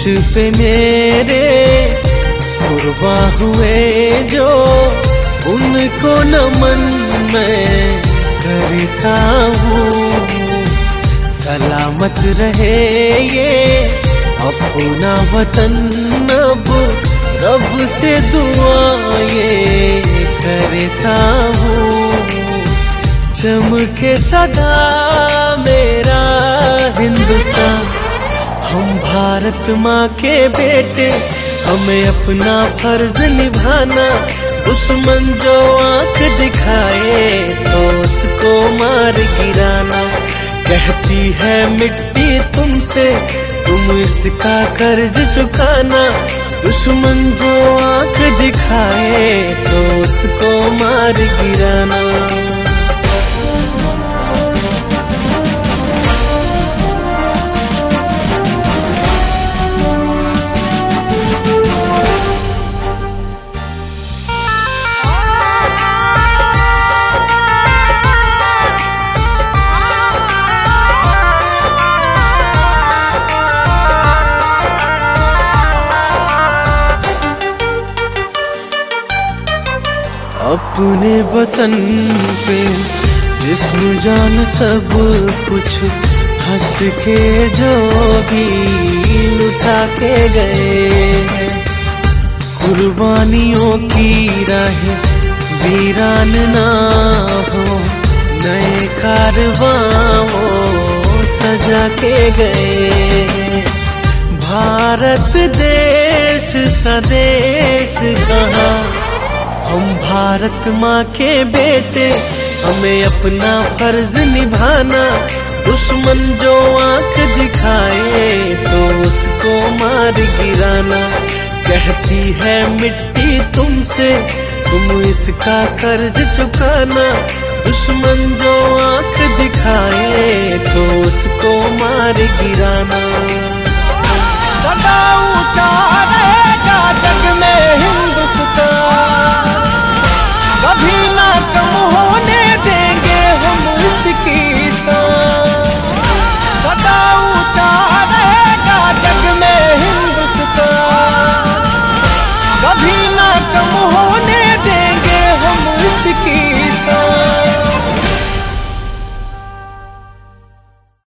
पे मेरे कुर्बा हुए जो, उनको नमन मैं करता हूँ। सलामत रहे ये अपना वतन, अब रब से दुआ ये करता हूँ। चमके सदा मेरा हिंदुस्तान, हम भारत माँ के बेटे, हमें अपना फर्ज निभाना। दुश्मन जो आंख दिखाए तो उसको मार गिराना। कहती है मिट्टी तुमसे, तुम इसका कर्ज चुकाना। दुश्मन जो आंख दिखाए तो उसको मार गिराना। अपने वतन पे जिस्म जान सब कुछ हंस के जो भी लुटा के गए। कुर्बानियों की राह वीरान ना हो, नए कारवां सजा के गए। भारत देश स्वदेश कहाँ, हम भारत माँ के बेटे, हमें अपना फर्ज निभाना। दुश्मन जो आंख दिखाए तो उसको मार गिराना। कहती है मिट्टी तुमसे, तुम इसका कर्ज चुकाना। दुश्मन जो आंख दिखाए तो उसको मार गिराना। सदा ऊंचा रहेगा